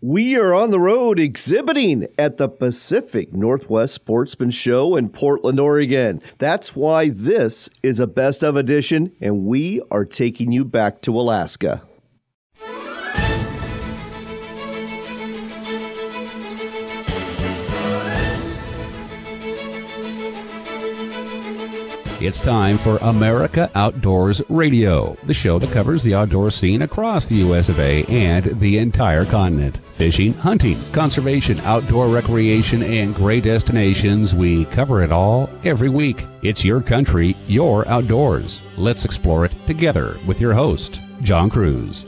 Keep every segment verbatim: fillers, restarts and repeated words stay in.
We are on the road exhibiting at the Pacific Northwest Sportsman Show in Portland, Oregon. That's why this is a best of edition, and we are taking you back to Alaska. It's time for America Outdoors Radio, the show that covers the outdoor scene across the U S of A and the entire continent. Fishing, hunting, conservation, outdoor recreation, and great destinations. We cover it all every week. It's your country, your outdoors. Let's explore it together with your host, John Cruz.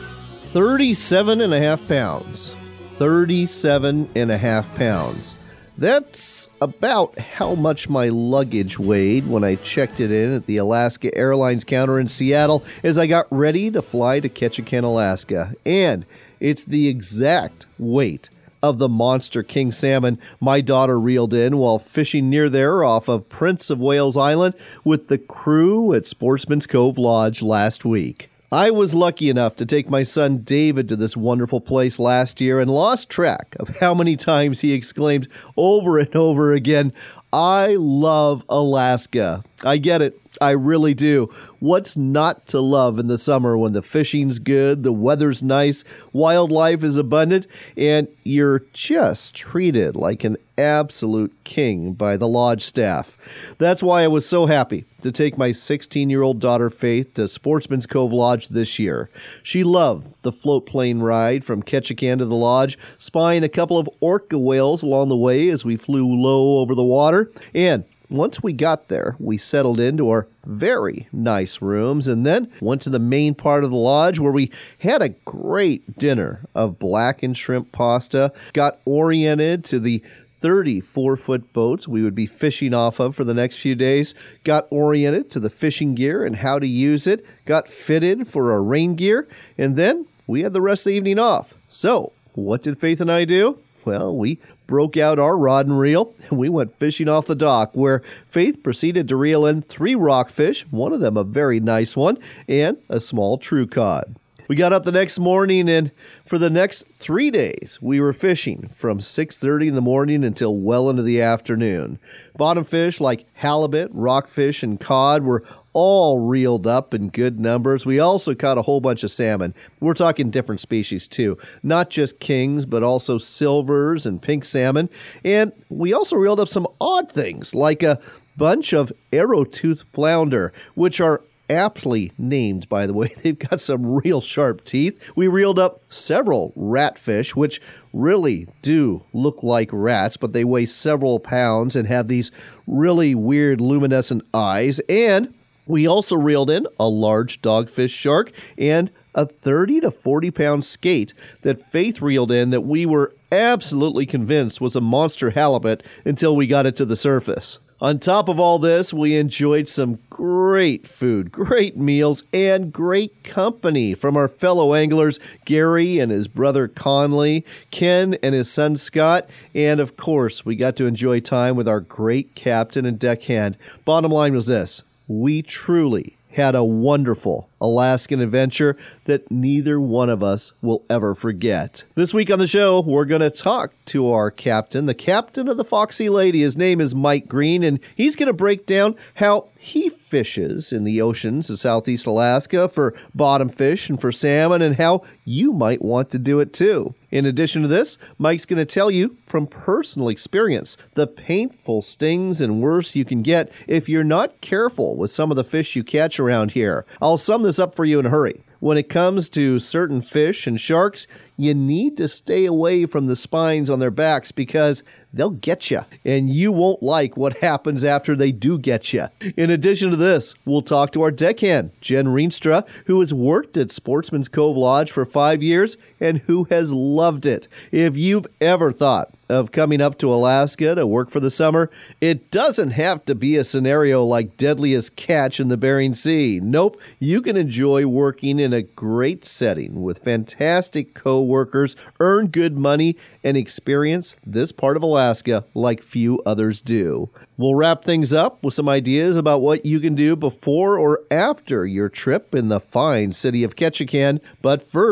thirty-seven and a half pounds. thirty-seven and a half pounds. That's about how much my luggage weighed when I checked it in at the Alaska Airlines counter in Seattle as I got ready to fly to Ketchikan, Alaska. And it's the exact weight of the monster king salmon my daughter reeled in while fishing near there off of Prince of Wales Island with the crew at Sportsman's Cove Lodge last week. I was lucky enough to take my son David to this wonderful place last year and lost track of how many times he exclaimed over and over again, "I love Alaska." I get it. I really do. What's not to love in the summer when the fishing's good, the weather's nice, wildlife is abundant, and you're just treated like an absolute king by the lodge staff. That's why I was so happy to take my sixteen-year-old daughter Faith to Sportsman's Cove Lodge this year. She loved the float plane ride from Ketchikan to the lodge, spying a couple of orca whales along the way as we flew low over the water, and once we got there, we settled into our very nice rooms and then went to the main part of the lodge where we had a great dinner of blackened shrimp pasta, got oriented to the thirty-four foot boats we would be fishing off of for the next few days, got oriented to the fishing gear and how to use it, got fitted for our rain gear, and then we had the rest of the evening off. So, what did Faith and I do? Well, we broke out our rod and reel, and we went fishing off the dock, where Faith proceeded to reel in three rockfish, one of them a very nice one, and a small true cod. We got up the next morning, and for the next three days, we were fishing from six thirty in the morning until well into the afternoon. Bottom fish like halibut, rockfish, and cod were all reeled up in good numbers. We also caught a whole bunch of salmon. We're talking different species too, not just kings, but also silvers and pink salmon. And we also reeled up some odd things like a bunch of arrow-tooth flounder, which are aptly named, by the way. They've got some real sharp teeth. We reeled up several ratfish, which really do look like rats, but they weigh several pounds and have these really weird luminescent eyes. And we also reeled in a large dogfish shark and a thirty to forty pound skate that Faith reeled in that we were absolutely convinced was a monster halibut until we got it to the surface. On top of all this, we enjoyed some great food, great meals, and great company from our fellow anglers, Gary and his brother Conley, Ken and his son Scott, and of course, we got to enjoy time with our great captain and deckhand. Bottom line was this: we truly had a wonderful Alaskan adventure that neither one of us will ever forget. This week on the show, we're going to talk to our captain, the captain of the Foxy Lady. His name is Mike Green, and he's going to break down how he fishes in the oceans of Southeast Alaska for bottom fish and for salmon, and how you might want to do it too. In addition to this, Mike's going to tell you from personal experience the painful stings and worse you can get if you're not careful with some of the fish you catch around here. I'll sum this up for you in a hurry. When it comes to certain fish and sharks, you need to stay away from the spines on their backs because they'll get you, and you won't like what happens after they do get you. In addition to this, we'll talk to our deckhand, Jen Reenstra, who has worked at Sportsman's Cove Lodge for five years and who has loved it. If you've ever thought of coming up to Alaska to work for the summer, it doesn't have to be a scenario like Deadliest Catch in the Bering Sea. Nope, you can enjoy working in a great setting with fantastic co-workers, earn good money, and experience this part of Alaska like few others do. We'll wrap things up with some ideas about what you can do before or after your trip in the fine city of Ketchikan. But first,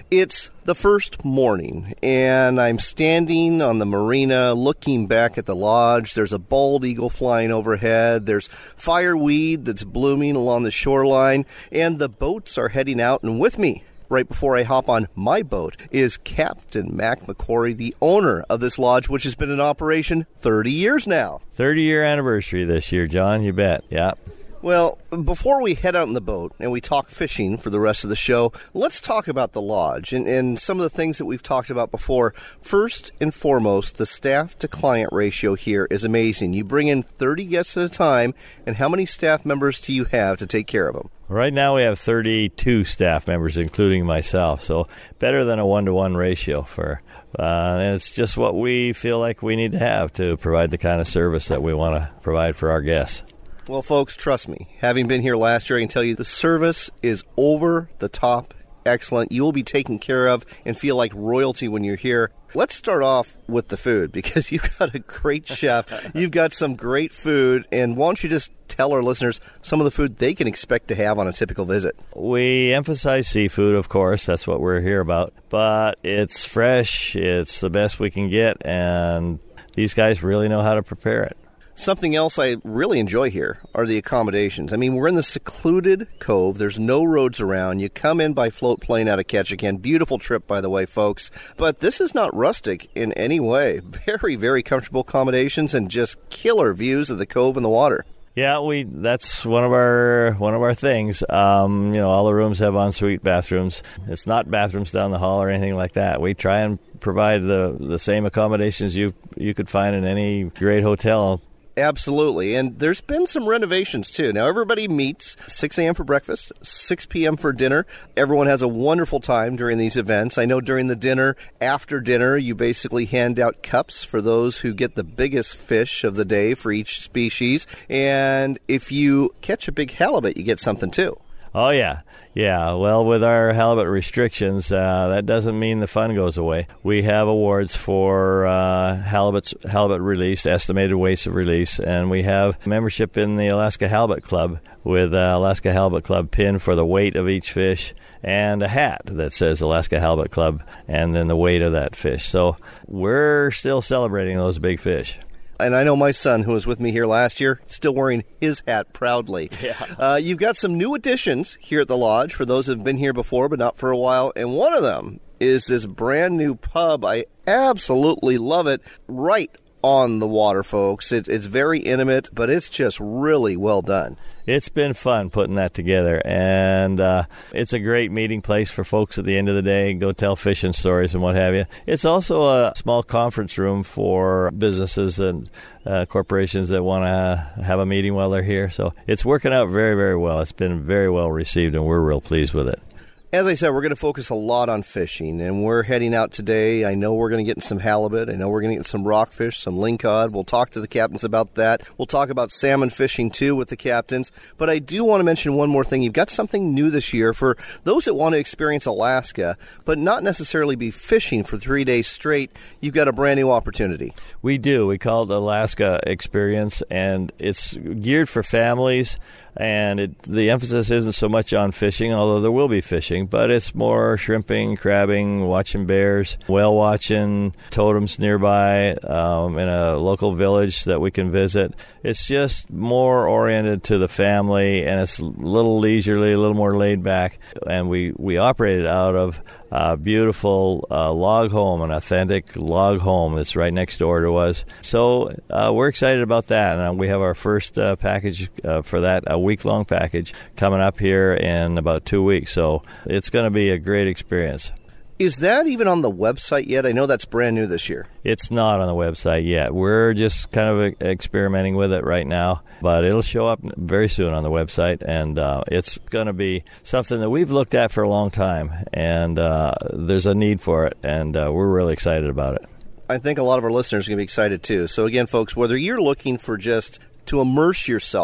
It's the first morning, and I'm standing on the marina looking back at the lodge. There's a bald eagle flying overhead. There's fireweed that's blooming along the shoreline, and the boats are heading out. And with me, right before I hop on my boat, is Captain Mac McCory, the owner of this lodge, which has been in operation thirty years now. thirty-year anniversary this year, John, you bet. Yeah. Well, before we head out in the boat and we talk fishing for the rest of the show, let's talk about the lodge and, and some of the things that we've talked about before. First and foremost, the staff-to-client ratio here is amazing. You bring in thirty guests at a time, and how many staff members do you have to take care of them? Right now we have thirty-two staff members, including myself, so better than a one-to-one ratio. for. Uh, and it's just what we feel like we need to have to provide the kind of service that we want to provide for our guests. Well, folks, trust me, having been here last year, I can tell you the service is over the top excellent. You will be taken care of and feel like royalty when you're here. Let's start off with the food, because you've got a great chef. You've got some great food, and why don't you just tell our listeners some of the food they can expect to have on a typical visit? We emphasize seafood, of course. That's what we're here about. But it's fresh. It's the best we can get, and these guys really know how to prepare it. Something else I really enjoy here are the accommodations. I mean, we're in the secluded cove. There's no roads around. You come in by float plane out of Ketchikan. Beautiful trip, by the way, folks. But this is not rustic in any way. Very, very comfortable accommodations and just killer views of the cove and the water. Yeah, we that's one of our one of our things. Um, you know, all the rooms have ensuite bathrooms. It's not bathrooms down the hall or anything like that. We try and provide the the same accommodations you you could find in any great hotel. Absolutely. And there's been some renovations, too. Now, everybody meets six a.m. for breakfast, six p.m. for dinner. Everyone has a wonderful time during these events. I know during the dinner, after dinner, you basically hand out cups for those who get the biggest fish of the day for each species. And if you catch a big halibut, you get something, too. Oh, yeah. Yeah, well, with our halibut restrictions, uh, that doesn't mean the fun goes away. We have awards for uh, halibuts, halibut release, estimated weights of release, and we have membership in the Alaska Halibut Club with uh, Alaska Halibut Club pin for the weight of each fish and a hat that says Alaska Halibut Club and then the weight of that fish. So we're still celebrating those big fish. And I know my son, who was with me here last year, still wearing his hat proudly. Yeah. Uh, you've got some new additions here at the lodge for those who have been here before but not for a while. And one of them is this brand new pub. I absolutely love it. Right on the water, folks. It, it's very intimate, but it's just really well done. It's been fun putting that together, and uh, it's a great meeting place for folks at the end of the day, go tell fishing stories and what have you. It's also a small conference room for businesses and uh, corporations that want to have a meeting while they're here. So it's working out very, very well. It's been very well received, and we're real pleased with it. As I said, we're going to focus a lot on fishing, and we're heading out today. I know we're going to get in some halibut. I know we're going to get some rockfish, some lingcod. We'll talk to the captains about that. We'll talk about salmon fishing, too, with the captains. But I do want to mention one more thing. You've got something new this year for those that want to experience Alaska, but not necessarily be fishing for three days straight. You've got a brand new opportunity. We do. We call it Alaska Experience, and it's geared for families. And it, the emphasis isn't so much on fishing, although there will be fishing, but it's more shrimping, crabbing, watching bears, whale watching, totems nearby um, in a local village that we can visit. It's just more oriented to the family, and it's a little leisurely, a little more laid back. And we, we operate it out of a beautiful uh, log home, an authentic log home that's right next door to us. So uh, we're excited about that, and uh, we have our first uh, package uh, for that, a week-long package, coming up here in about two weeks. So it's going to be a great experience. Is that even on the website yet? I know that's brand new this year. It's not on the website yet. We're just kind of experimenting with it right now, but it'll show up very soon on the website, and uh, it's going to be something that we've looked at for a long time, and uh, there's a need for it, and uh, we're really excited about it. I think a lot of our listeners are going to be excited, too. So, again, folks, whether you're looking for just to immerse yourself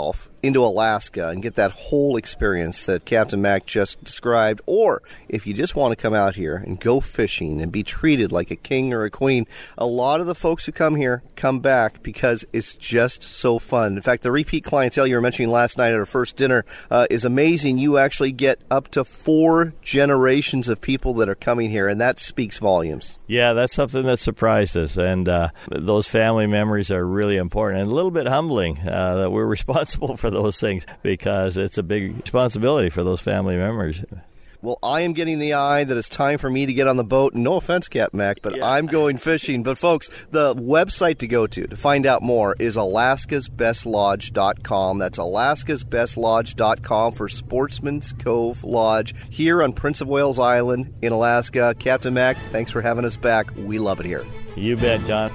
into Alaska and get that whole experience that Captain Mac just described, or if you just want to come out here and go fishing and be treated like a king or a queen, a lot of the folks who come here come back because it's just so fun. In fact, the repeat clientele you were mentioning last night at our first dinner uh, is amazing. You actually get up to four generations of people that are coming here, and that speaks volumes. Yeah, that's something that surprised us, and uh, those family memories are really important and a little bit humbling uh, that we're responsible for those things, because it's a big responsibility for those family members. Well, I am getting the eye that it's time for me to get on the boat. No offense, Captain Mac, but yeah. I'm going fishing. But, folks, the website to go to to find out more is Alaska's Best Lodge dot com. That's Alaska's Best Lodge dot com for Sportsman's Cove Lodge here on Prince of Wales Island in Alaska. Captain Mac, thanks for having us back. We love it here. You bet, John.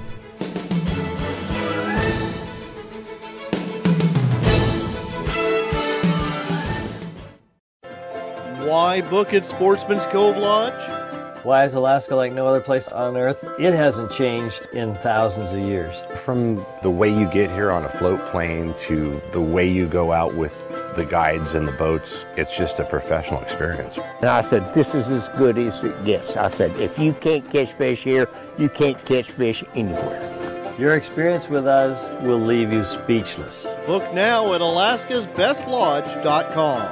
Why book at Sportsman's Cove Lodge? Why is Alaska like no other place on Earth? It hasn't changed in thousands of years. From the way you get here on a float plane to the way you go out with the guides and the boats, it's just a professional experience. And I said, this is as good as it gets. I said, if you can't catch fish here, you can't catch fish anywhere. Your experience with us will leave you speechless. Book now at Alaska's Best Lodge dot com.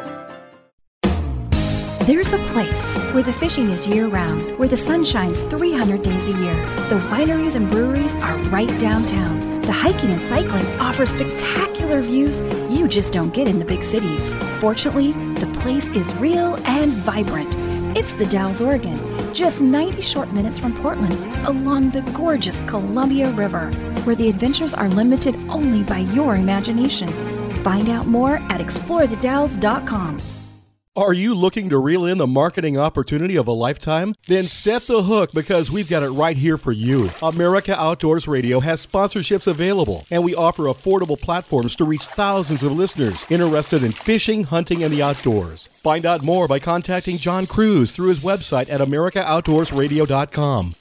There's a place where the fishing is year-round, where the sun shines three hundred days a year. The wineries and breweries are right downtown. The hiking and cycling offer spectacular views you just don't get in the big cities. Fortunately, the place is real and vibrant. It's the Dalles, Oregon, just ninety short minutes from Portland, along the gorgeous Columbia River, where the adventures are limited only by your imagination. Find out more at explore the dalles dot com. Are you looking to reel in the marketing opportunity of a lifetime? Then set the hook, because we've got it right here for you. America Outdoors Radio has sponsorships available, and we offer affordable platforms to reach thousands of listeners interested in fishing, hunting, and the outdoors. Find out more by contacting John Cruz through his website at America Outdoors Radio dot com.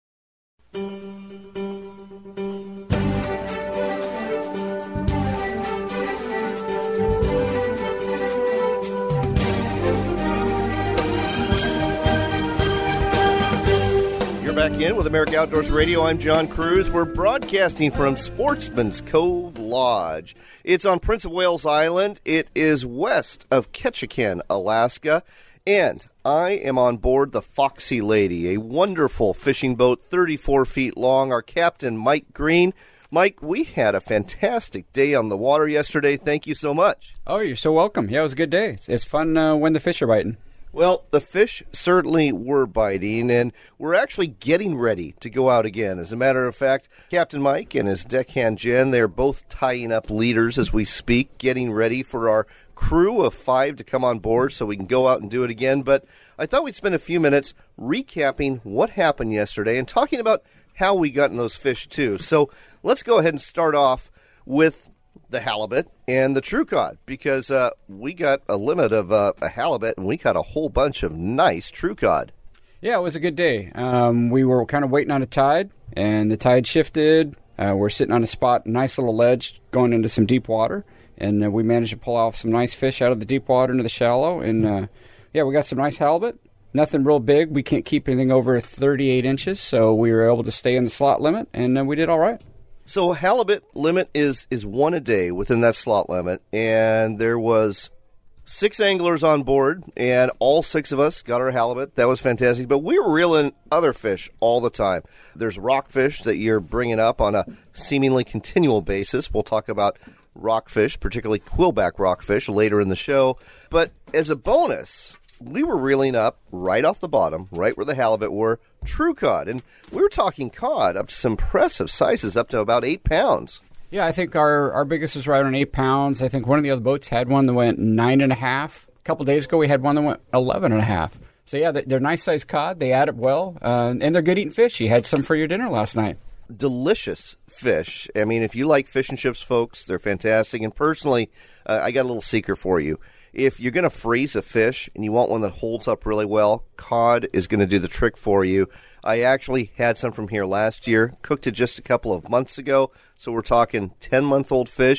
Back in with America Outdoors Radio. I'm John Cruz. We're broadcasting from Sportsman's Cove Lodge. It's on Prince of Wales Island. It is west of Ketchikan, Alaska. And I am on board the Foxy Lady, a wonderful fishing boat, thirty-four feet long. Our captain, Mike Green. Mike, we had a fantastic day on the water yesterday. Thank you so much. Oh, you're so welcome. Yeah, it was a good day. It's fun uh, when the fish are biting. Well, the fish certainly were biting, and we're actually getting ready to go out again. As a matter of fact, Captain Mike and his deckhand Jen, they're both tying up leaders as we speak, getting ready for our crew of five to come on board so we can go out and do it again. But I thought we'd spend a few minutes recapping what happened yesterday and talking about how we got in those fish, too. So let's go ahead and start off with the halibut and the true cod, because uh, we got a limit of uh, a halibut, and we caught a whole bunch of nice true cod. Yeah, it was a good day. Um, we were kind of waiting on a tide, and the tide shifted. Uh, we're sitting on a spot, nice little ledge, going into some deep water, and uh, we managed to pull off some nice fish out of the deep water into the shallow, and uh, yeah, we got some nice halibut. Nothing real big. We can't keep anything over thirty-eight inches, so we were able to stay in the slot limit, and uh, we did all right. So halibut limit is, is one a day within that slot limit, and there was six anglers on board, and all six of us got our halibut. That was fantastic, but we were reeling other fish all the time. There's rockfish that you're bringing up on a seemingly continual basis. We'll talk about rockfish, particularly quillback rockfish, later in the show. But as a bonus, we were reeling up right off the bottom, right where the halibut were, true cod. And we were talking cod up to some impressive sizes, up to about eight pounds. Yeah, I think our, our biggest was right on eight pounds. I think one of the other boats had one that went nine and a half. A couple days ago, we had one that went eleven and a half. So, yeah, they're nice sized cod. They add up well, uh, and they're good eating fish. You had some for your dinner last night. Delicious fish. I mean, if you like fish and chips, folks, they're fantastic. And personally, uh, I got a little secret for you. If you're going to freeze a fish and you want one that holds up really well, cod is going to do the trick for you. I actually had some from here last year, cooked it just a couple of months ago, so we're talking ten-month-old fish.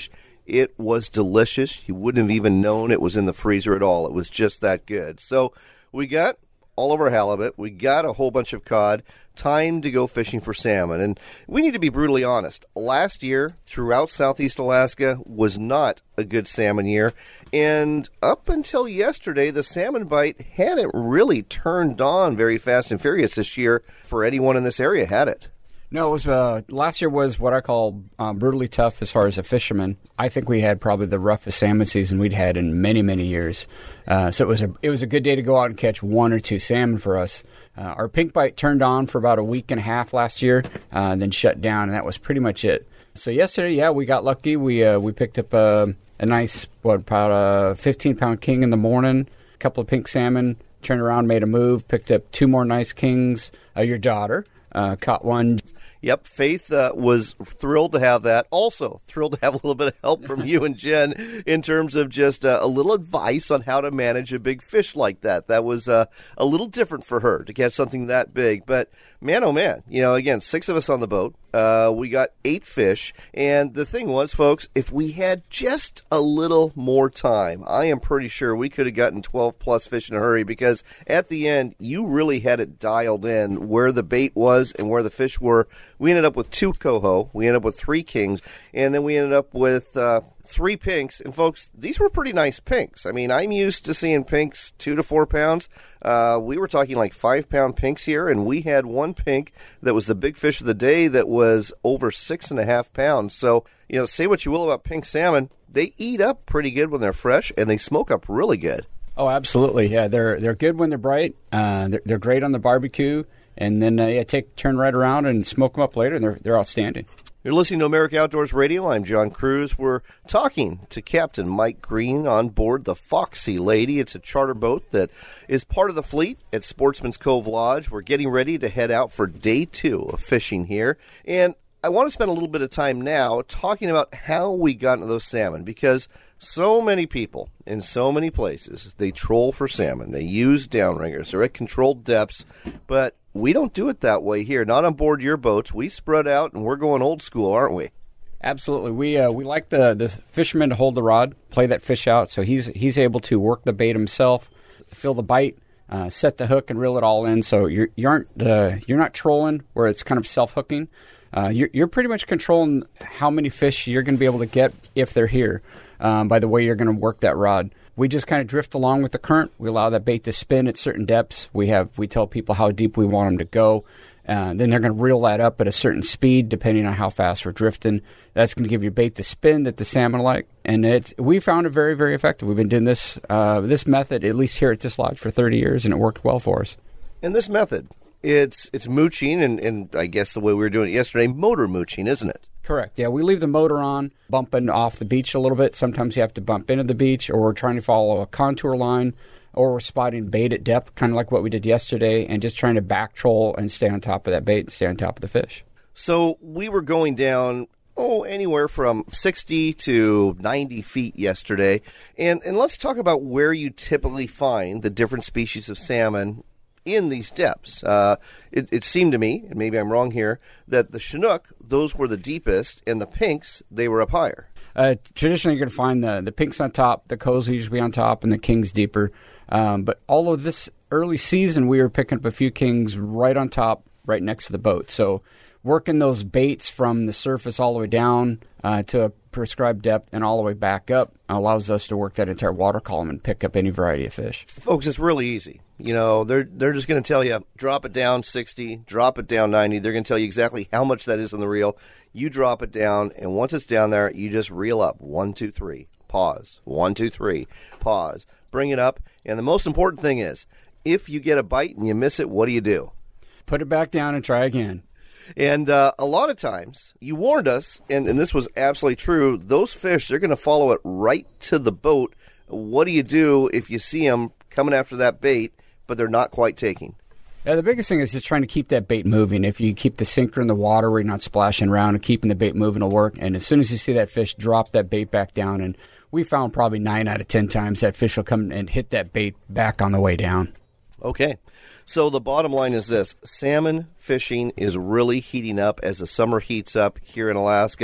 It was delicious. You wouldn't have even known it was in the freezer at all. It was just that good. So we got all of our halibut. We got a whole bunch of cod. Time to go fishing for salmon. And we need to be brutally honest. Last year, throughout Southeast Alaska, was not a good salmon year. And up until yesterday, the salmon bite hadn't really turned on very fast and furious this year for anyone in this area, had it? No, it was uh, last year was what I call um, brutally tough as far as a fisherman. I think we had probably the roughest salmon season we'd had in many, many years. Uh, so it was a it was a good day to go out and catch one or two salmon for us. Uh, our pink bite turned on for about a week and a half last year, uh, and then shut down, and that was pretty much it. So yesterday, yeah, we got lucky. We uh, we picked up a, a nice what about a fifteen pound king in the morning, a couple of pink salmon. Turned around, made a move, picked up two more nice kings. Uh, your daughter uh, caught one. Yep, Faith uh, was thrilled to have that. Also, thrilled to have a little bit of help from you and Jen in terms of just uh, a little advice on how to manage a big fish like that. That was uh, a little different for her to catch something that big. But, man, oh, man, you know, again, six of us on the boat. Uh, we got eight fish. And the thing was, folks, if we had just a little more time, I am pretty sure we could have gotten twelve-plus fish in a hurry because at the end, you really had it dialed in where the bait was and where the fish were. We ended up with two coho, we ended up with three kings, and then we ended up with uh, three pinks. And, folks, these were pretty nice pinks. I mean, I'm used to seeing pinks two to four pounds. Uh, we were talking like five-pound pinks here, and we had one pink that was the big fish of the day that was over six and a half pounds. So, you know, say what you will about pink salmon, they eat up pretty good when they're fresh, and they smoke up really good. Oh, absolutely. Yeah, they're they're good when they're bright. Uh, they're, they're great on the barbecue. And then uh, yeah, take turn right around and smoke them up later, and they're they're outstanding. You're listening to America Outdoors Radio. I'm John Cruz. We're talking to Captain Mike Green on board the Foxy Lady. It's a charter boat that is part of the fleet at Sportsman's Cove Lodge. We're getting ready to head out for day two of fishing here. And I want to spend a little bit of time now talking about how we got into those salmon, because so many people in so many places, they troll for salmon. They use downriggers. They're at controlled depths, but we don't do it that way here. Not on board your boats. We spread out, and we're going old school, aren't we? Absolutely. We uh, we like the, the fisherman to hold the rod, play that fish out, so he's he's able to work the bait himself, feel the bite, uh, set the hook, and reel it all in. So you're you aren't uh, you're not trolling where it's kind of self hooking. Uh, you're, you're pretty much controlling how many fish you're going to be able to get if they're here um, by the way you're going to work that rod. We just kind of drift along with the current. We allow that bait to spin at certain depths. We have we tell people how deep we want them to go. Uh, then they're going to reel that up at a certain speed depending on how fast we're drifting. That's going to give your bait the spin that the salmon like. And it, we found it very, very effective. We've been doing this uh, this method, at least here at this lodge, for thirty years, and it worked well for us. And this method, it's it's mooching, and, and I guess the way we were doing it yesterday, motor mooching, isn't it? Correct. Yeah, we leave the motor on, bumping off the beach a little bit. Sometimes you have to bump into the beach, or we're trying to follow a contour line, or we're spotting bait at depth, kind of like what we did yesterday, and just trying to back troll and stay on top of that bait and stay on top of the fish. So we were going down, oh, anywhere from sixty to ninety feet yesterday. And, and let's talk about where you typically find the different species of salmon in these depths. Uh, it, it seemed to me, and maybe I'm wrong here, that the Chinook, those were the deepest, and the pinks, they were up higher. Uh, traditionally, you're going to find the, the pinks on top, the coals usually on top, and the kings deeper. Um, but all of this early season, we were picking up a few kings right on top, right next to the boat. So working those baits from the surface all the way down uh, to a prescribed depth and all the way back up allows us to work that entire water column and pick up any variety of fish. Folks, it's really easy. You know, they're they're just going to tell you, drop it down sixty, drop it down ninety. They're going to tell you exactly how much that is on the reel. You drop it down, and once it's down there, you just reel up. One, two, three. Pause. One, two, three. Pause. Bring it up. And the most important thing is, if you get a bite and you miss it, what do you do? Put it back down and try again. And uh, a lot of times, you warned us, and, and this was absolutely true, those fish, they're going to follow it right to the boat. What do you do if you see them coming after that bait, but they're not quite taking? Yeah, the biggest thing is just trying to keep that bait moving. If you keep the sinker in the water where you're not splashing around and keeping the bait moving will work. And as soon as you see that fish, drop that bait back down. And we found probably nine out of ten times that fish will come and hit that bait back on the way down. Okay. So the bottom line is this. Salmon fishing is really heating up as the summer heats up here in Alaska.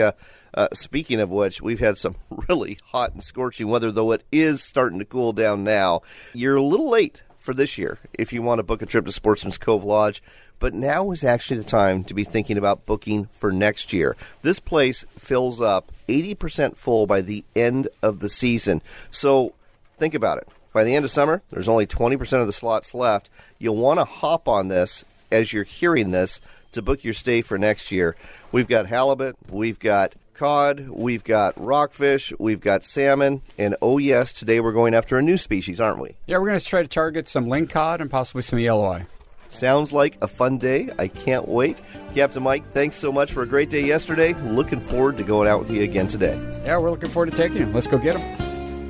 Uh, speaking of which, we've had some really hot and scorching weather, though it is starting to cool down now. You're a little late for this year if you want to book a trip to Sportsman's Cove Lodge, but now is actually the time to be thinking about booking for next year. This place fills up eighty percent full by the end of the season. So think about it. By the end of summer, there's only twenty percent of the slots left. You'll want to hop on this as you're hearing this to book your stay for next year. We've got halibut, we've got cod, we've got rockfish, we've got salmon, and oh yes, today we're going after a new species, aren't we? Yeah, we're going to try to target some lingcod and possibly some yellow eye. Sounds like a fun day. I can't wait. Captain Mike, thanks so much for a great day yesterday. Looking forward to going out with you again today. Yeah, we're looking forward to taking him. Let's go get him.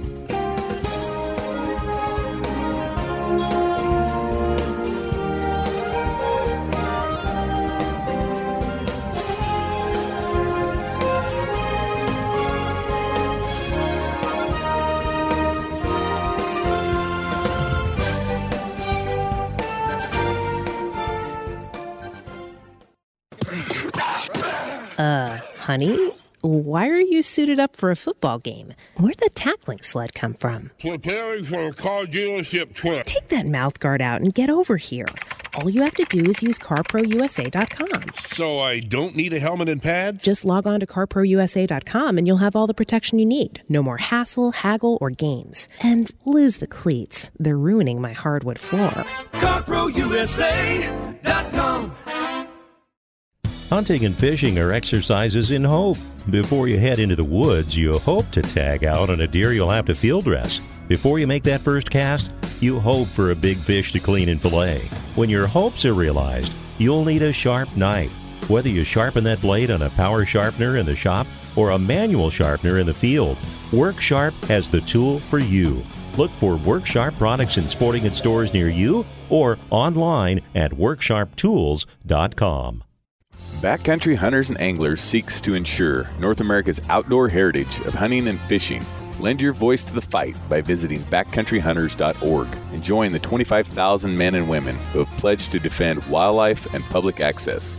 Uh, honey, why are you suited up for a football game? Where'd the tackling sled come from? Preparing for a car dealership trip. Take that mouth guard out and get over here. All you have to do is use car pro U S A dot com. So I don't need a helmet and pads? Just log on to car pro U S A dot com and you'll have all the protection you need. No more hassle, haggle, or games. And lose the cleats. They're ruining my hardwood floor. car pro U S A dot com. Hunting and fishing are exercises in hope. Before you head into the woods, you hope to tag out on a deer you'll have to field dress. Before you make that first cast, you hope for a big fish to clean and fillet. When your hopes are realized, you'll need a sharp knife. Whether you sharpen that blade on a power sharpener in the shop or a manual sharpener in the field, WorkSharp has the tool for you. Look for WorkSharp products in sporting goods stores near you or online at work sharp tools dot com. Backcountry Hunters and Anglers seeks to ensure North America's outdoor heritage of hunting and fishing. Lend your voice to the fight by visiting backcountry hunters dot org and join the twenty-five thousand men and women who have pledged to defend wildlife and public access.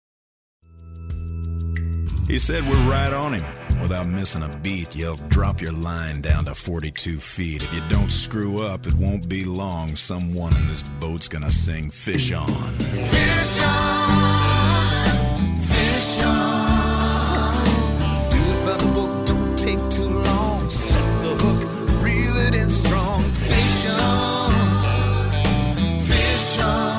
He said we're right on him. Without missing a beat, you'll drop your line down to forty-two feet. If you don't screw up, it won't be long. Someone in this boat's gonna sing Fish On. Fish on, fish on. Do it by the book, don't take too long. Set the hook, reel it in strong. Fish on, fish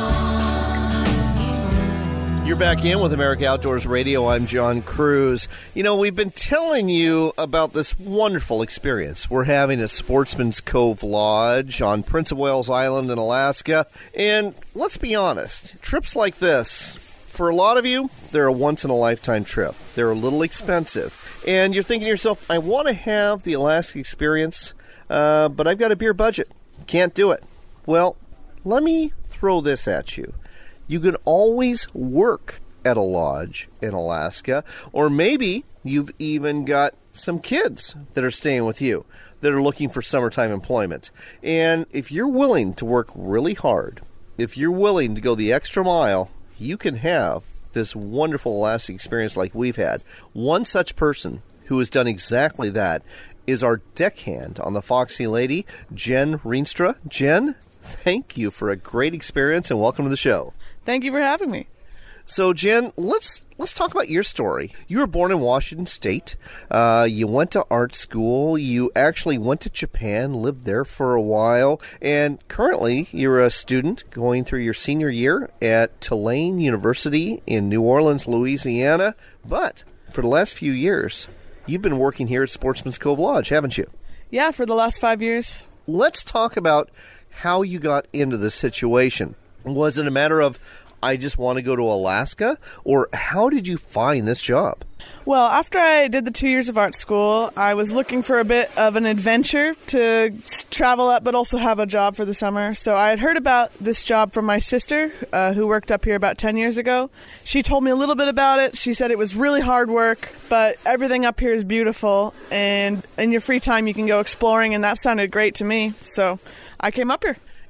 on. You're back in with America Outdoors Radio. I'm John Cruz. You know, we've been telling you about this wonderful experience we're having at Sportsman's Cove Lodge on Prince of Wales Island in Alaska. And let's be honest, trips like this, for a lot of you, they're a once-in-a-lifetime trip. They're a little expensive. And you're thinking to yourself, I want to have the Alaska experience, uh, but I've got a beer budget. Can't do it. Well, let me throw this at you. You can always work at a lodge in Alaska, or maybe you've even got some kids that are staying with you that are looking for summertime employment. And if you're willing to work really hard, if you're willing to go the extra mile, you can have this wonderful Alaska experience like we've had. One such person who has done exactly that is our deckhand on the Foxy Lady, Jen Rienstra. Jen, thank you for a great experience and welcome to the show. Thank you for having me. So, Jen, let's let's talk about your story. You were born in Washington State. Uh, you went to art school. You actually went to Japan, lived there for a while, and currently you're a student going through your senior year at Tulane University in New Orleans, Louisiana. But for the last few years, you've been working here at Sportsman's Cove Lodge, haven't you? Yeah, for the last five years. Let's talk about how you got into this situation. Was it a matter of, I just want to go to Alaska, or how did you find this job? Well, after I did the two years of art school, I was looking for a bit of an adventure to travel up, but also have a job for the summer. So I had heard about this job from my sister, uh, who worked up here about ten years ago. She told me a little bit about it. She said it was really hard work, but everything up here is beautiful, and in your free time you can go exploring, and that sounded great to me. So I came up here.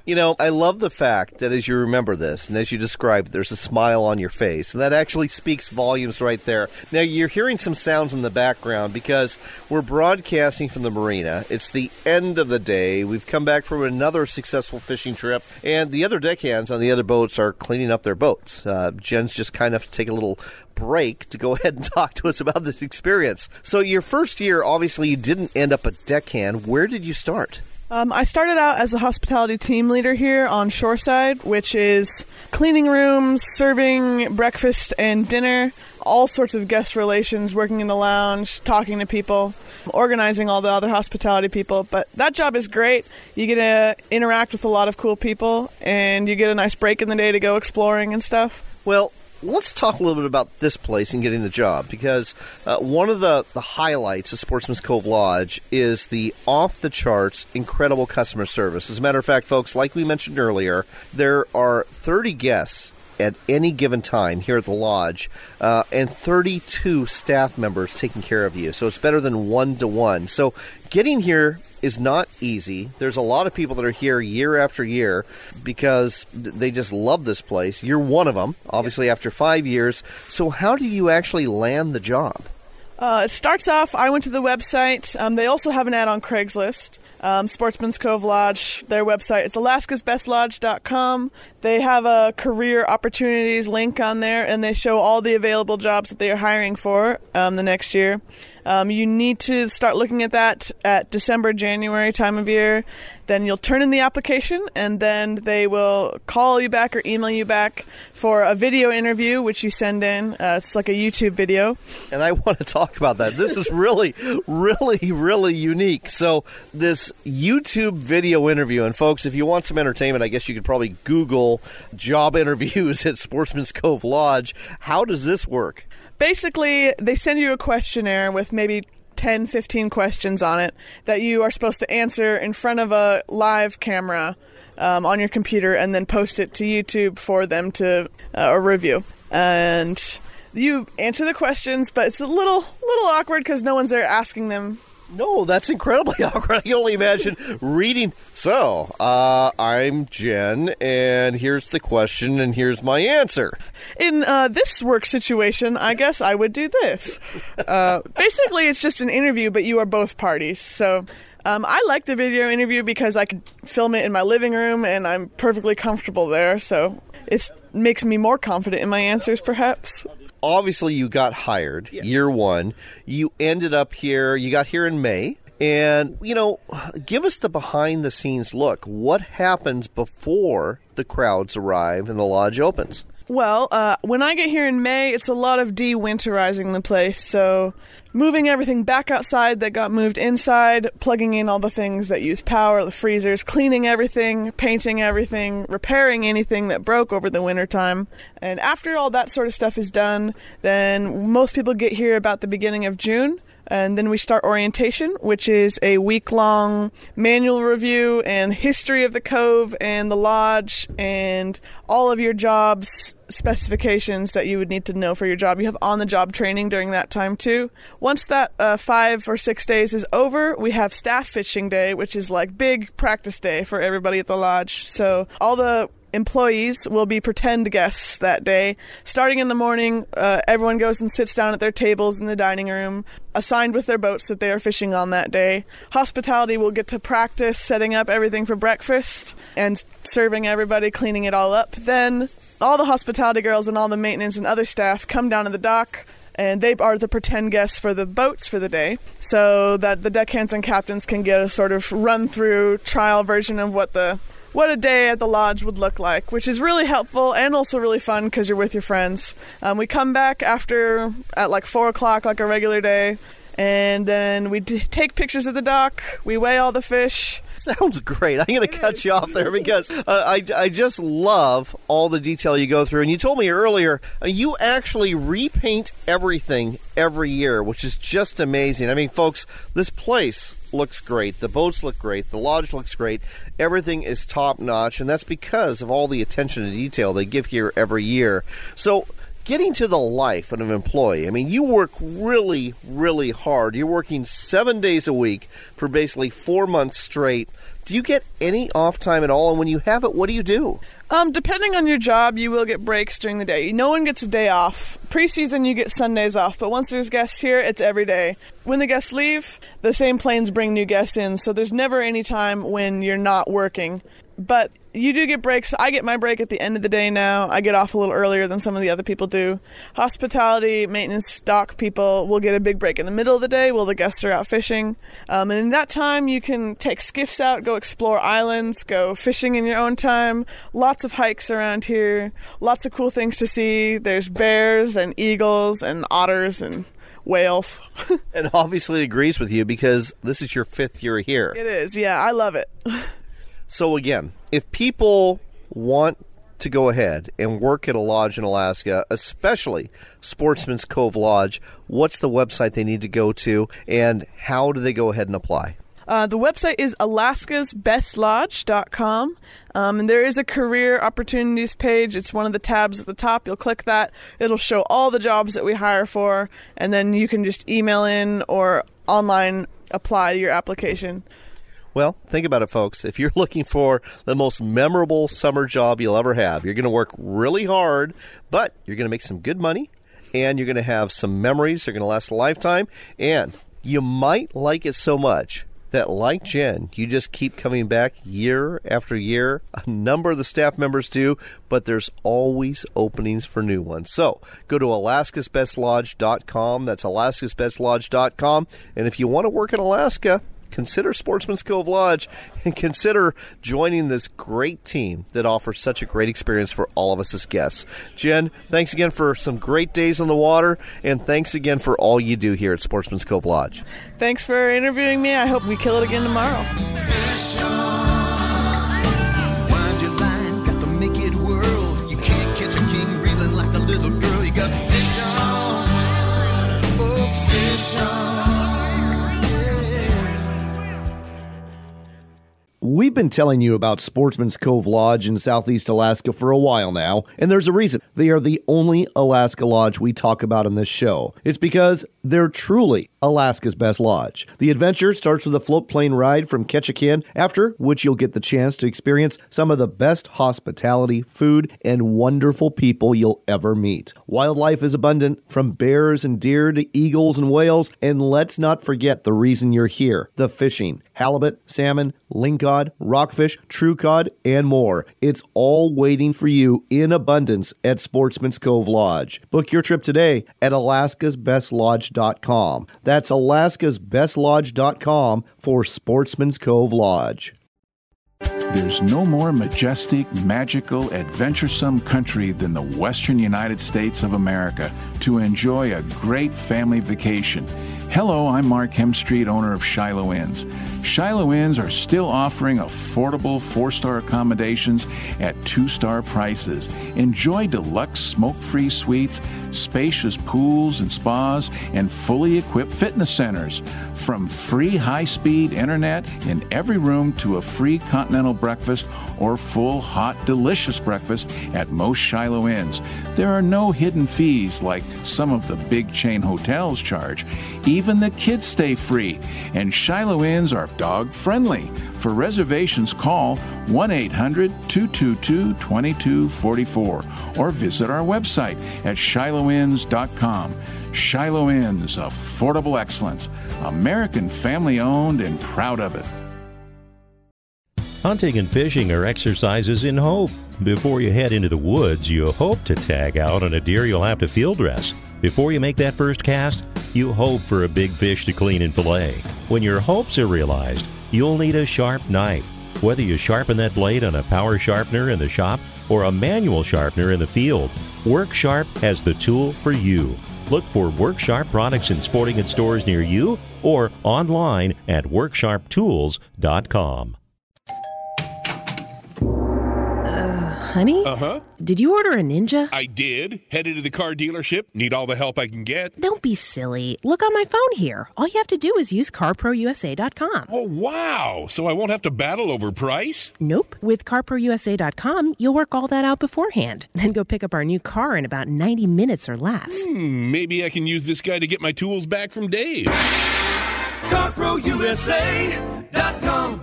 You know, I love the fact that as you remember this, and as you described, there's a smile on your face, and that actually speaks volumes right there. Now, you're hearing some sounds in the background because we're broadcasting from the marina. It's the end of the day. We've come back from another successful fishing trip, and the other deckhands on the other boats are cleaning up their boats. Uh, Jen's just kind of take a little break to go ahead and talk to us about this experience. So your first year, obviously, you didn't end up a deckhand. Where did you start? Um, I started out as a hospitality team leader here on Shoreside, which is cleaning rooms, serving breakfast and dinner, all sorts of guest relations, working in the lounge, talking to people, organizing all the other hospitality people. But that job is great. You get to interact with a lot of cool people, and you get a nice break in the day to go exploring and stuff. Well, let's talk a little bit about this place and getting the job, because uh, one of the, the highlights of Sportsman's Cove Lodge is the off-the-charts incredible customer service. As a matter of fact, folks, like we mentioned earlier, there are thirty guests at any given time here at the lodge, uh, and thirty-two staff members taking care of you. So it's better than one-to-one. So getting here is not easy. There's a lot of people that are here year after year because they just love this place. You're one of them, obviously, after five years. So how do you actually land the job? Uh, it starts off, I went to the website. Um, they also have an ad on Craigslist. Um, Sportsman's Cove Lodge, their website. It's alaskas best lodge dot com. They have a career opportunities link on there, and they show all the available jobs that they are hiring for um, the next year. Um, you need to start looking at that at December, January time of year. Then you'll turn in the application, and then they will call you back or email you back for a video interview, which you send in. Uh, it's like a YouTube video. And I want to talk about that. This is really, really, really unique. So this YouTube video interview, and folks, if you want some entertainment, I guess you could probably Google job interviews at Sportsman's Cove Lodge. How does this work? Basically, they send you a questionnaire with maybe ten, fifteen questions on it that you are supposed to answer in front of a live camera um, on your computer and then post it to YouTube for them to uh, review. And you answer the questions, but it's a little, little awkward because no one's there asking them. No, that's incredibly awkward. I can only imagine reading. So, uh, I'm Jen, and here's the question, and here's my answer. In uh, this work situation, I guess I would do this. Uh, basically, it's just an interview, but you are both parties. So um, I like the video interview because I could film it in my living room, and I'm perfectly comfortable there. So it makes me more confident in my answers, perhaps. Obviously, you got hired yes. year one. You ended up here. You got here in May. And, you know, give us the behind-the-scenes look. What happens before the crowds arrive and the lodge opens? Well, uh, when I get here in May, it's a lot of de-winterizing the place. So moving everything back outside that got moved inside, plugging in all the things that use power, the freezers, cleaning everything, painting everything, repairing anything that broke over the wintertime. And after all that sort of stuff is done, then most people get here about the beginning of June. And then we start orientation, which is a week-long manual review and history of the cove and the lodge and all of your jobs specifications that you would need to know for your job. You have on-the-job training during that time, too. Once that uh, five or six days is over, we have staff fishing day, which is like big practice day for everybody at the lodge. So all the employees will be pretend guests that day. Starting in the morning, uh, everyone goes and sits down at their tables in the dining room, assigned with their boats that they are fishing on that day. Hospitality will get to practice setting up everything for breakfast and serving everybody, cleaning it all up. Then all the hospitality girls and all the maintenance and other staff come down to the dock, and they are the pretend guests for the boats for the day, so that the deckhands and captains can get a sort of run-through trial version of what the what a day at the lodge would look like, which is really helpful and also really fun because you're with your friends. Um, we come back after at like four o'clock like a regular day, and then we d- take pictures of the dock, we weigh all the fish. Sounds great. I'm going to cut you off there because uh, I, I just love all the detail you go through. And you told me earlier, uh, you actually repaint everything every year, which is just amazing. I mean, folks, this place looks great. The boats look great. The lodge looks great. Everything is top-notch, and that's because of all the attention to detail they give here every year. So getting to the life of an employee, I mean, you work really, really hard. You're working seven days a week for basically four months straight. Do you get any off time at all? And when you have it, what do you do? Um, depending on your job, you will get breaks during the day. No one gets a day off. Preseason, you get Sundays off, but once there's guests here, it's every day. When the guests leave, the same planes bring new guests in, so there's never any time when you're not working. But you do get breaks. I get my break at the end of the day now. I get off a little earlier than some of the other people do. Hospitality, maintenance, stock people will get a big break in the middle of the day while the guests are out fishing. Um, and in that time, you can take skiffs out, go explore islands, go fishing in your own time. Lots of hikes around here. Lots of cool things to see. There's bears and eagles and otters and whales. And obviously agrees with you because this is your fifth year here. It is, yeah. I love it. So again, if people want to go ahead and work at a lodge in Alaska, especially Sportsman's Cove Lodge, what's the website they need to go to, and how do they go ahead and apply? Uh, the website is alaskas best lodge dot com, um, and there is a career opportunities page. It's one of the tabs at the top. You'll click that. It'll show all the jobs that we hire for, and then you can just email in or online apply your application. Well, think about it, folks. If you're looking for the most memorable summer job you'll ever have, you're going to work really hard, but you're going to make some good money, and you're going to have some memories. They're going to last a lifetime, and you might like it so much that, like Jen, you just keep coming back year after year. A number of the staff members do, but there's always openings for new ones. So go to alaskas best lodge dot com. That's alaskas best lodge dot com. And if you want to work in Alaska, consider Sportsman's Cove Lodge and consider joining this great team that offers such a great experience for all of us as guests. Jen, thanks again for some great days on the water, and thanks again for all you do here at Sportsman's Cove Lodge. Thanks for interviewing me. I hope we kill it again tomorrow. Fish on. Wind your line, got to make it whirl. You can't catch a king reeling like a little girl. You got fish on. Oh, fish on. We've been telling you about Sportsman's Cove Lodge in Southeast Alaska for a while now, and there's a reason. They are the only Alaska lodge we talk about on this show. It's because they're truly Alaska's best lodge. The adventure starts with a float plane ride from Ketchikan, after which you'll get the chance to experience some of the best hospitality, food, and wonderful people you'll ever meet. Wildlife is abundant, from bears and deer to eagles and whales, and let's not forget the reason you're here, the fishing. Halibut, salmon, lingcod, rockfish, true cod, and more. It's all waiting for you in abundance at Sportsman's Cove Lodge. Book your trip today at alaskas best lodge dot com. That's alaskas best lodge dot com for Sportsman's Cove Lodge. There's no more majestic, magical, adventuresome country than the western United States of America to enjoy a great family vacation. Hello, I'm Mark Hemstreet, owner of Shiloh Inns. Shiloh Inns are still offering affordable four-star accommodations at two-star prices. Enjoy deluxe smoke-free suites, spacious pools and spas, and fully equipped fitness centers. From free high-speed internet in every room to a free continental breakfast or full, hot, delicious breakfast at most Shiloh Inns. There are no hidden fees like some of the big chain hotels charge. Even the kids stay free, and Shiloh Inns are dog-friendly. For reservations, call one eight hundred two two two two two four four or visit our website at shiloh inns dot com. Shiloh Inns, affordable excellence. American family-owned and proud of it. Hunting and fishing are exercises in hope. Before you head into the woods, you hope to tag out on a deer you'll have to field dress. Before you make that first cast, you hope for a big fish to clean and fillet. When your hopes are realized, you'll need a sharp knife. Whether you sharpen that blade on a power sharpener in the shop or a manual sharpener in the field, WorkSharp has the tool for you. Look for WorkSharp products in sporting goods stores near you or online at work sharp tools dot com. Honey? Uh-huh. Did you order a Ninja? I did. Headed to the car dealership. Need all the help I can get. Don't be silly. Look on my phone here. All you have to do is use car pro U S A dot com. Oh, wow. So I won't have to battle over price? Nope. With car pro U S A dot com, you'll work all that out beforehand. Then go pick up our new car in about ninety minutes or less. Hmm, maybe I can use this guy to get my tools back from Dave. car pro U S A dot com.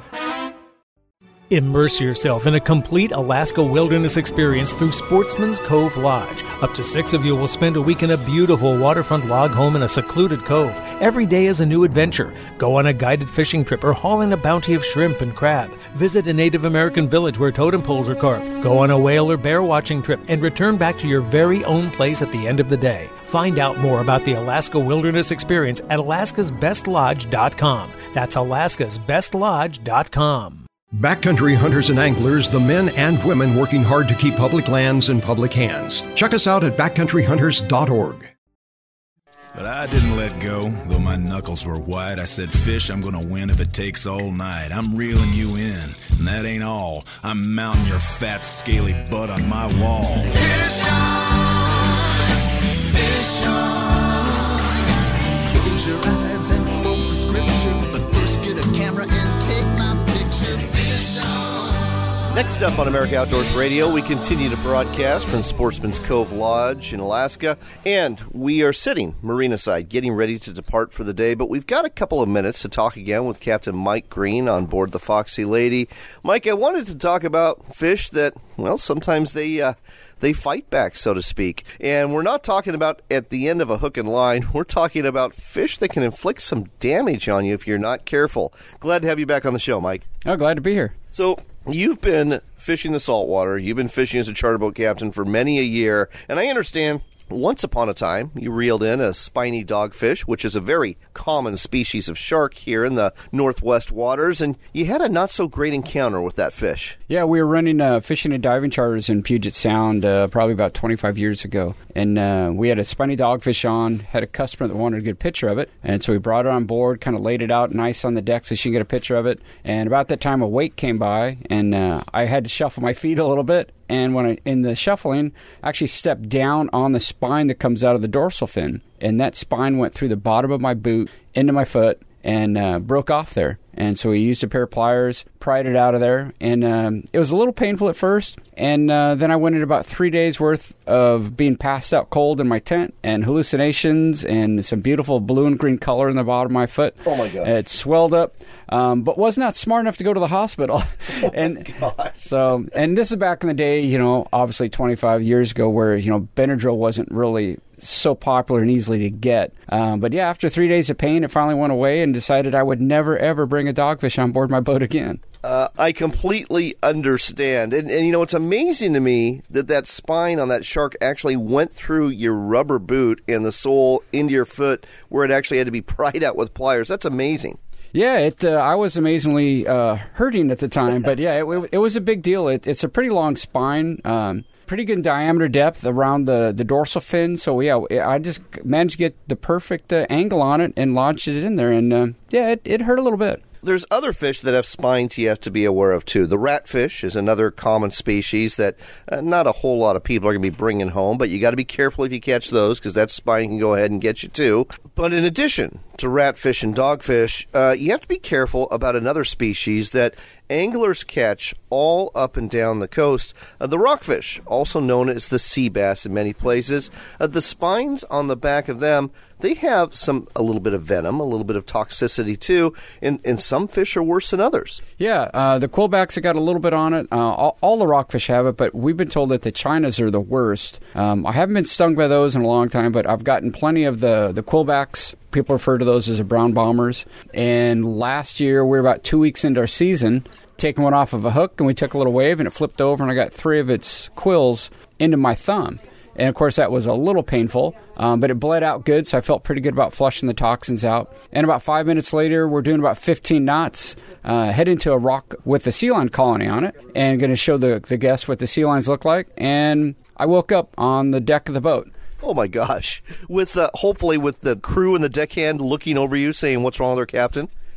Immerse yourself in a complete Alaska wilderness experience through Sportsman's Cove Lodge. Up to six of you will spend a week in a beautiful waterfront log home in a secluded cove. Every day is a new adventure. Go on a guided fishing trip or haul in a bounty of shrimp and crab. Visit a Native American village where totem poles are carved. Go on a whale or bear watching trip and return back to your very own place at the end of the day. Find out more about the Alaska Wilderness Experience at Alaska's Best Lodge dot com. That's Alaska's Best Lodge dot com. Backcountry hunters and anglers, the men and women working hard to keep public lands in public hands. Check us out at backcountry hunters dot org. But I didn't let go, though my knuckles were white. I said, fish, I'm gonna win if it takes all night. I'm reeling you in, and that ain't all. I'm mounting your fat, scaly butt on my wall. Fish on, fish on. Close your eyes and quote the scripture, but first get a camera and take my picture. Fish on. Next up on America Outdoors Radio, we continue to broadcast from Sportsman's Cove Lodge in Alaska, and we are sitting marina side, getting ready to depart for the day, but we've got a couple of minutes to talk again with Captain Mike Green on board the Foxy Lady. Mike, I wanted to talk about fish that, well, sometimes they uh, they fight back, so to speak, and we're not talking about at the end of a hook and line. We're talking about fish that can inflict some damage on you if you're not careful. Glad to have you back on the show, Mike. Oh, glad to be here. So, you've been fishing the saltwater. You've been fishing as a charter boat captain for many a year. And I understand once upon a time you reeled in a spiny dogfish, which is a very common species of shark here in the northwest waters. And you had a not-so-great encounter with that fish. Yeah, we were running uh, fishing and diving charters in Puget Sound uh, probably about twenty-five years ago. And uh, we had a spiny dogfish on, had a customer that wanted to get a picture of it. And so we brought it on board, kind of laid it out nice on the deck so she can get a picture of it. And about that time, a wake came by, and uh, I had to shuffle my feet a little bit. And when I, in the shuffling, I actually stepped down on the spine that comes out of the dorsal fin. And that spine went through the bottom of my boot, into my foot, and uh, broke off there. And so we used a pair of pliers, pried it out of there, and um, it was a little painful at first. And uh, then I went in about three days' worth of being passed out cold in my tent and hallucinations and some beautiful blue and green color in the bottom of my foot. Oh, my God. It swelled up, um, but was not smart enough to go to the hospital. Oh, and my gosh. So, and this is back in the day, you know, obviously twenty-five years ago where, you know, Benadryl wasn't really so popular and easily to get. Um, but yeah, after three days of pain, it finally went away and decided I would never, ever bring a dogfish on board my boat again. Uh, I completely understand. And, and, you know, it's amazing to me that that spine on that shark actually went through your rubber boot and the sole into your foot where it actually had to be pried out with pliers. That's amazing. Yeah, it. Uh, I was amazingly uh, hurting at the time, but yeah, it, it was a big deal. It, it's a pretty long spine. Um, pretty good diameter depth around the, the dorsal fin. So, yeah, I just managed to get the perfect uh, angle on it and launched it in there. And, uh, yeah, it, it hurt a little bit. There's other fish that have spines you have to be aware of, too. The ratfish is another common species that uh, not a whole lot of people are going to be bringing home, but you got to be careful if you catch those because that spine can go ahead and get you, too. But in addition to ratfish and dogfish, uh, you have to be careful about another species that anglers catch all up and down the coast. Uh, the rockfish, also known as the sea bass in many places. Uh, the spines on the back of them, they have some a little bit of venom, a little bit of toxicity too, and, and some fish are worse than others. Yeah, uh, the quillbacks have got a little bit on it. Uh, all, all the rockfish have it, but we've been told that the Chinas are the worst. Um, I haven't been stung by those in a long time, but I've gotten plenty of the, the quillbacks. People refer to those as the brown bombers. And last year, we were about two weeks into our season, taking one off of a hook, and we took a little wave, and it flipped over, and I got three of its quills into my thumb. And, of course, that was a little painful, um, but it bled out good, so I felt pretty good about flushing the toxins out. And about five minutes later, we're doing about fifteen knots, uh, heading to a rock with a sea lion colony on it, and going to show the, the guests what the sea lions look like. And I woke up on the deck of the boat. Oh, my gosh. With uh, hopefully with the crew and the deckhand looking over you saying, what's wrong with our captain?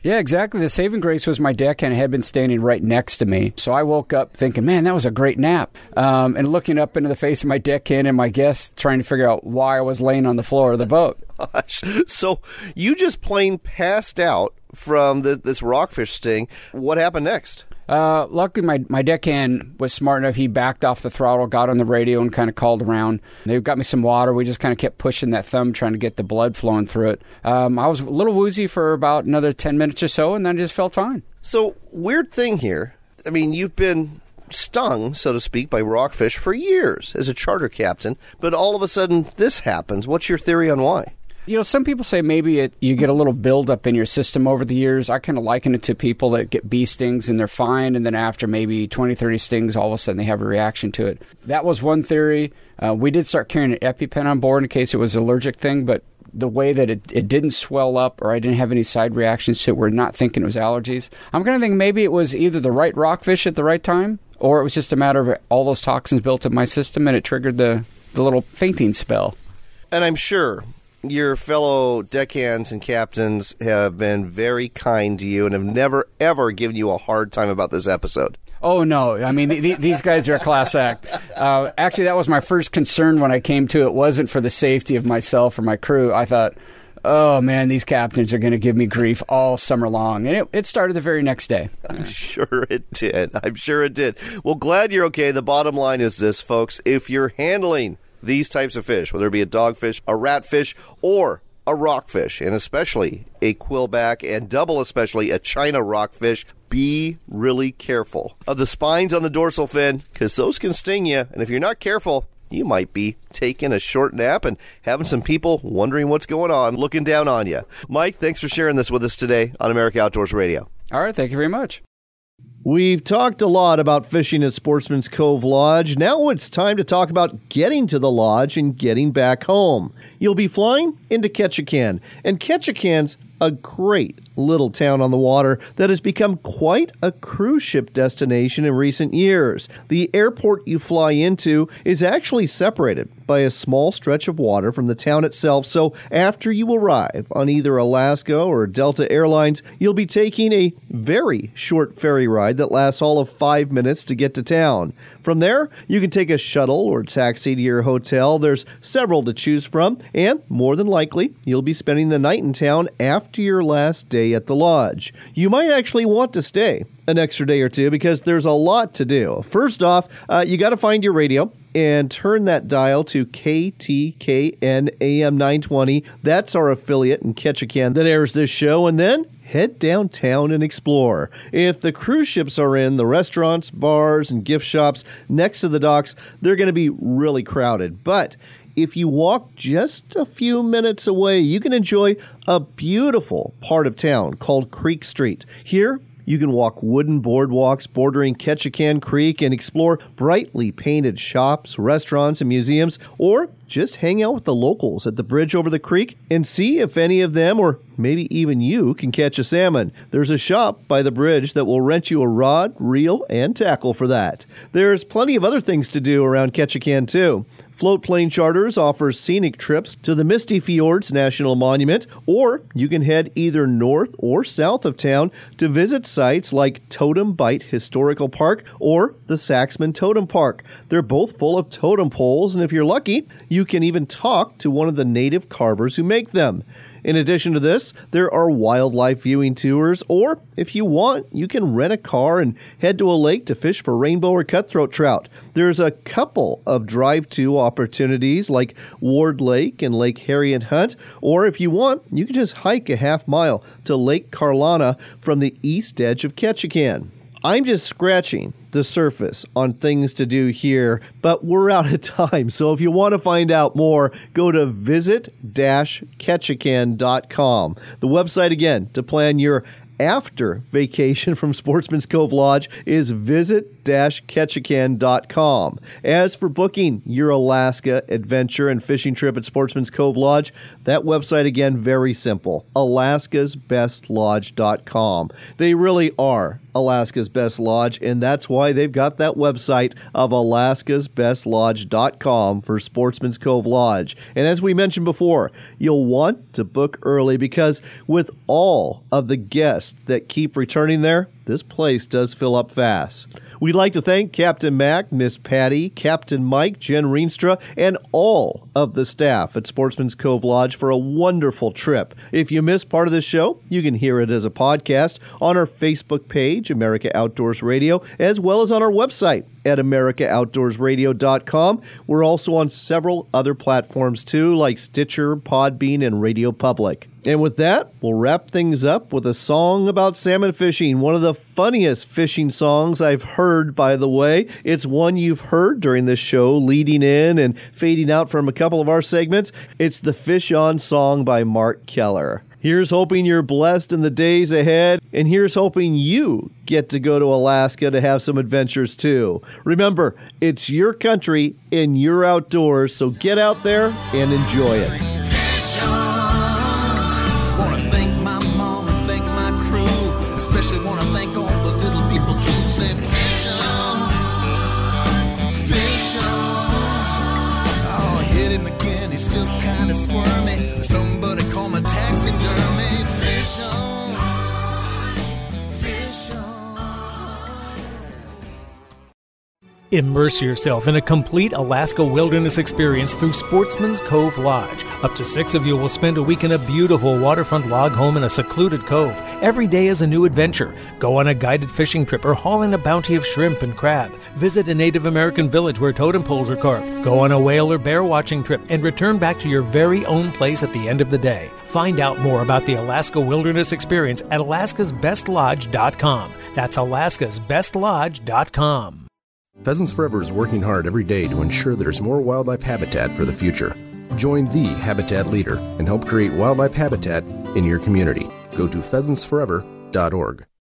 Yeah, exactly. The saving grace was my deckhand had been standing right next to me. So I woke up thinking, man, that was a great nap. Um, and looking up into the face of my deckhand and my guest, trying to figure out why I was laying on the floor of the boat. Gosh. So you just plain passed out from the, this rockfish sting. What happened next? Uh, luckily, my, my deckhand was smart enough. He backed off the throttle, got on the radio, and kind of called around. They got me some water. We just kind of kept pushing that thumb, trying to get the blood flowing through it. Um, I was a little woozy for about another ten minutes or so, and then I just felt fine. So, weird thing here. I mean, you've been stung, so to speak, by rockfish for years as a charter captain, but all of a sudden this happens. What's your theory on why? You know, some people say maybe it, you get a little buildup in your system over the years. I kind of liken it to people that get bee stings and they're fine, and then after maybe twenty, thirty stings, all of a sudden they have a reaction to it. That was one theory. Uh, we did start carrying an EpiPen on board in case it was an allergic thing, but the way that it, it didn't swell up or I didn't have any side reactions to it, we're not thinking it was allergies. I'm kind of thinking maybe it was either the right rockfish at the right time, or it was just a matter of all those toxins built in my system and it triggered the, the little fainting spell. And I'm sure your fellow deckhands and captains have been very kind to you and have never, ever given you a hard time about this episode. Oh, no. I mean, th- th- these guys are a class act. Uh, actually, that was my first concern when I came to it. It wasn't for the safety of myself or my crew. I thought, oh, man, these captains are going to give me grief all summer long. And it, it started the very next day. I'm sure it did. I'm sure it did. Well, glad you're okay. The bottom line is this, folks. If you're handling these types of fish, whether it be a dogfish, a ratfish, or a rockfish, and especially a quillback, and double especially a China rockfish, be really careful of the spines on the dorsal fin, because those can sting you, and if you're not careful, you might be taking a short nap and having some people wondering what's going on, looking down on you. Mike, thanks for sharing this with us today on America Outdoors Radio. All right, thank you very much. We've talked a lot about fishing at Sportsman's Cove Lodge. Now it's time to talk about getting to the lodge and getting back home. You'll be flying into Ketchikan, and Ketchikan's a great little town on the water that has become quite a cruise ship destination in recent years. The airport you fly into is actually separated by a small stretch of water from the town itself, so after you arrive on either Alaska or Delta Airlines, you'll be taking a very short ferry ride that lasts all of five minutes to get to town. From there, you can take a shuttle or taxi to your hotel. There's several to choose from, and more than likely, you'll be spending the night in town after your last day at the lodge. You might actually want to stay an extra day or two because there's a lot to do. First off, uh, you got to find your radio and turn that dial to K T K N A M nine twenty. That's our affiliate in Ketchikan that airs this show, and then head downtown and explore. If the cruise ships are in, the restaurants, bars, and gift shops next to the docks, they're going to be really crowded. But if you walk just a few minutes away, you can enjoy a beautiful part of town called Creek Street. Here, you can walk wooden boardwalks bordering Ketchikan Creek and explore brightly painted shops, restaurants, and museums, or just hang out with the locals at the bridge over the creek and see if any of them, or maybe even you, can catch a salmon. There's a shop by the bridge that will rent you a rod, reel, and tackle for that. There's plenty of other things to do around Ketchikan, too. Float Plane Charters offers scenic trips to the Misty Fjords National Monument, or you can head either north or south of town to visit sites like Totem Bight Historical Park or the Saxman Totem Park. They're both full of totem poles, and if you're lucky, you can even talk to one of the native carvers who make them. In addition to this, there are wildlife viewing tours, or if you want, you can rent a car and head to a lake to fish for rainbow or cutthroat trout. There's a couple of drive-to opportunities like Ward Lake and Lake Harriet Hunt, or if you want, you can just hike a half mile to Lake Carlana from the east edge of Ketchikan. I'm just scratching the surface on things to do here, but we're out of time. So if you want to find out more, go to visit dash ketchikan dot com. The website, again, to plan your after vacation from Sportsman's Cove Lodge is visit Ketchikan dot com. As for booking your Alaska adventure and fishing trip at Sportsman's Cove Lodge, that website again, very simple, Alaska's Best Lodge dot com. They really are Alaska's Best Lodge, and that's why they've got that website of Alaska's Best Lodge dot com for Sportsman's Cove Lodge. And as we mentioned before, you'll want to book early because with all of the guests that keep returning there, this place does fill up fast. We'd like to thank Captain Mac, Miss Patty, Captain Mike, Jen Reenstra, and all of the staff at Sportsman's Cove Lodge for a wonderful trip. If you missed part of this show, you can hear it as a podcast on our Facebook page, America Outdoors Radio, as well as on our website at America Outdoors Radio dot com. We're also on several other platforms too, like Stitcher, Podbean, and Radio Public. And with that, we'll wrap things up with a song about salmon fishing. One of the funniest fishing songs I've heard, by the way. It's one you've heard during this show, leading in and fading out from a couple of our segments. It's the Fish On song by Mark Keller. Here's hoping you're blessed in the days ahead, and here's hoping you get to go to Alaska to have some adventures too. Remember, it's your country and your outdoors, so get out there and enjoy it. Especially want to thank all the little people too. Say fish on, fish on. Oh, hit him again, he's still kind of squirmy. Somebody call my taxidermy. Fish on, fish on. Immerse yourself in a complete Alaska wilderness experience through Sportsman's Cove Lodge. Up to six of you will spend a week in a beautiful waterfront log home in a secluded cove. Every day is a new adventure. Go on a guided fishing trip or haul in a bounty of shrimp and crab. Visit a Native American village where totem poles are carved. Go on a whale or bear watching trip and return back to your very own place at the end of the day. Find out more about the Alaska Wilderness Experience at Alaska's Best Lodge dot com. That's Alaska's Best Lodge dot com. Pheasants Forever is working hard every day to ensure there's more wildlife habitat for the future. Join the Habitat Leader and help create wildlife habitat in your community. Go to pheasants forever dot org.